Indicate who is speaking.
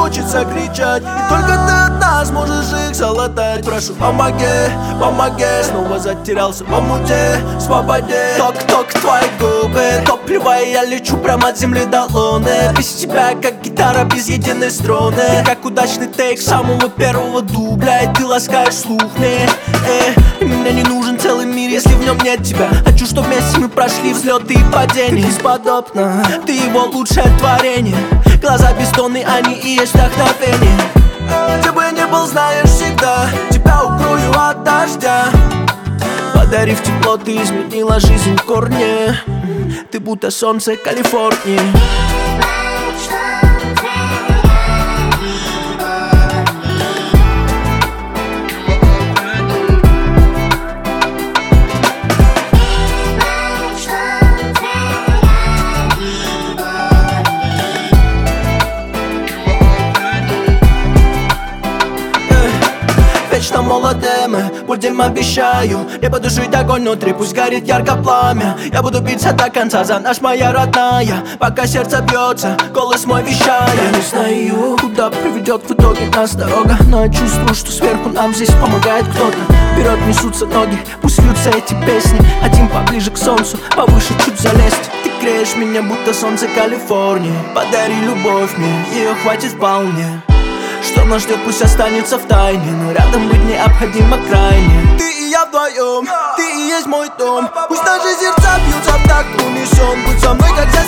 Speaker 1: хочется кричать, и только ты одна сможешь их залатать. Прошу, помоги, помоги, снова затерялся в омуте, свободе. Ток-ток, твои губы, топливо, и я лечу прямо от земли до луны. Без тебя, как гитара без единой струны. Ты как удачный тейк самого первого дубля, и ты ласкаешь слух мне. Мне не нужен целый мир, если в нем нет тебя. Хочу, чтобы вместе мы прошли взлеты и падения. Ты бесподобна, ты его лучшее творение. Глаза бессонные, они и есть вдохновение. Где бы ни был, знаешь всегда, тебя укрою от дождя. Подарив тепло, ты изменила жизнь в корне. Ты будто солнце Калифорнии. Вечно молодым, будем, обещаю. Я буду жить огонь внутри, пусть горит ярко пламя. Я буду биться до конца за наш, моя родная. Пока сердце бьется, голос мой вещает. Я не знаю, куда приведет в итоге нас дорога, но я чувствую, что сверху нам здесь помогает кто-то. Вперед несутся ноги, пусть льются эти песни. Хотим поближе к солнцу, повыше чуть залезть. Ты греешь меня, будто солнце Калифорнии. Подари любовь мне, ее хватит вполне. Что нас ждет, пусть останется в тайне, но рядом быть необходимо крайне. Ты и я вдвоем, ты и есть мой дом. Пусть наши сердца бьются в такт унисон. Будь со мной, как